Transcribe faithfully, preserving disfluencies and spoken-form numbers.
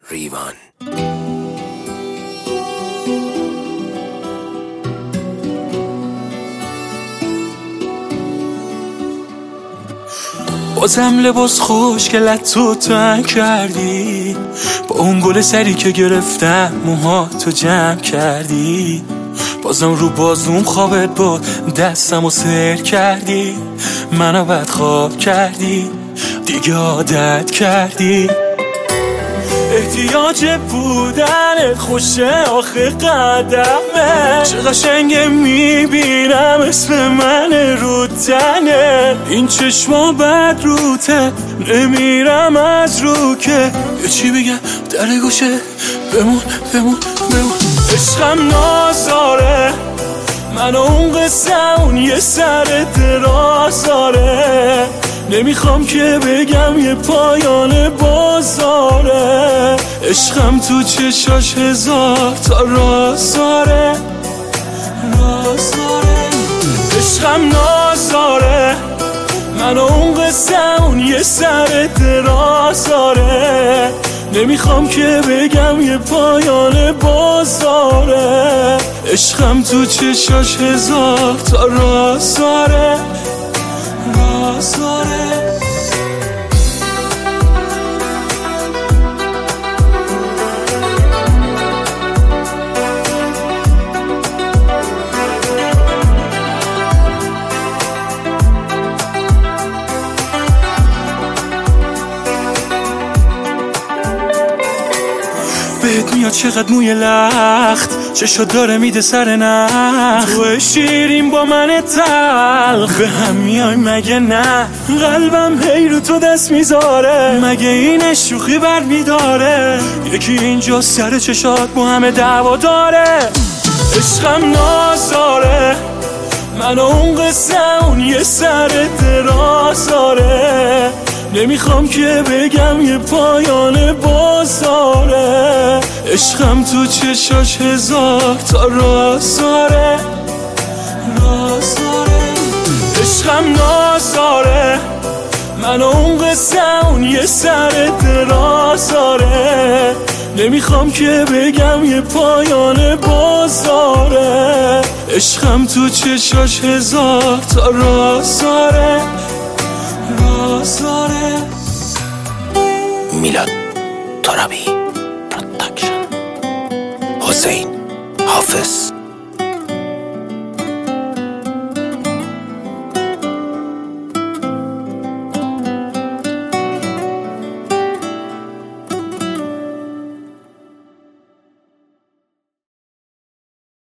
ریوان. بازم لباس خوشگلت تو تنگ کردی، با اون گل سری که گرفتم موها تو جمع کردی. بازم رو بازوم خوابت بود دستم و سر کردی، منو بدخواب کردی دیگه عادت کردی. احتیاج بودنت خوشه آخه قدمه، چه قشنگه میبینم اسم من رو تنه. این چشما بد روته نمیرم از رو که یه چی بگم در گوشه بمون بمون بمون. عشقم نازاره منو اون قصه اون یه سر دراز داره، نمیخوام که بگم یه پایان بازاره. عشقم تو چشاش هزار تا راز داره راز داره. عشقم نازاره منو اون قصه اون یه سر دراز داره، نمیخوام که بگم یه پایان بازاره. عشقم تو چشاش هزار تا راز داره راز داره. بهت میاد چقدر موی لخت، چشا داره میده سر نخ، تو شیرین با من تلخ، به هم میای مگه نه؟ قلبم هی رو تو دست میذاره، مگه این شوخی بر میداره؟ یکی اینجا سر چشات با همه دعوا داره. عشقم نازاره منو اون قصه اون یه سر دراز داره، نمیخوام که بگم یه پایان بازاره. عشقم تو چشاش هزار تا راز داره راز داره. عشقم نازاره منو اون قصه اون یه سر دراز داره، نمیخوام که بگم یه پایان بازاره. عشقم تو چشاش هزار تا راز داره راز داره. میلاد ترابی پروداکشن. حسین حافظ.